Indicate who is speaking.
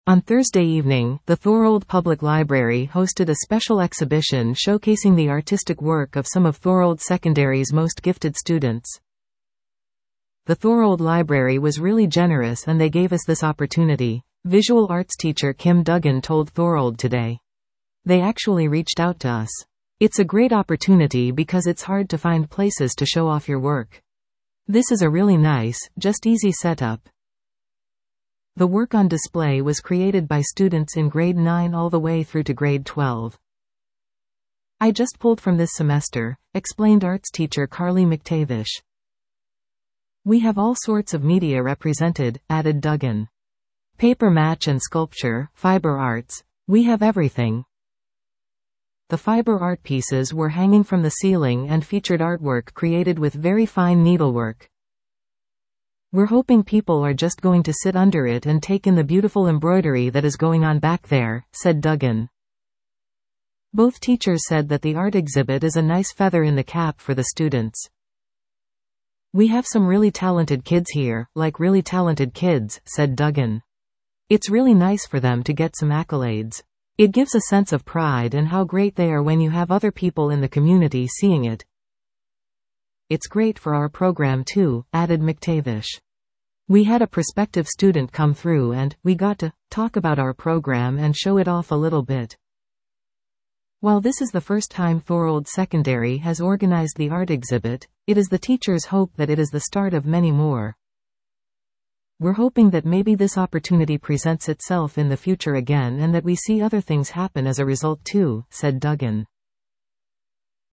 Speaker 1: On Thursday evening, the Thorold Public Library hosted a special exhibition showcasing the artistic work of some of Thorold Secondary's most gifted students. The Thorold Library was really generous and they gave us this opportunity, visual arts teacher Kim Duggan told Thorold Today. They actually reached out to us. It's a great opportunity because it's hard to find places to show off your work. This is a really nice, just easy setup. The work on display was created by students in grade 9 all the way through to grade 12. I just pulled from this semester, explained arts teacher Carly McTavish. We have all sorts of media represented, added Duggan. Paper match and sculpture, fiber arts. We have everything. The fiber art pieces were hanging from the ceiling and featured artwork created with very fine needlework. We're hoping people are just going to sit under it and take in the beautiful embroidery that is going on back there, said Duggan. Both teachers said that the art exhibit is a nice feather in the cap for the students. We have some really talented kids here, like really talented kids, said Duggan. It's really nice for them to get some accolades. It gives a sense of pride and how great they are when you have other people in the community seeing it. It's great for our program too, added McTavish. We had a prospective student come through and we got to talk about our program and show it off a little bit. While this is the first time Thorold Secondary has organized the art exhibit, it is the teachers' hope that it is the start of many more. We're hoping that maybe this opportunity presents itself in the future again and that we see other things happen as a result too, said Duggan.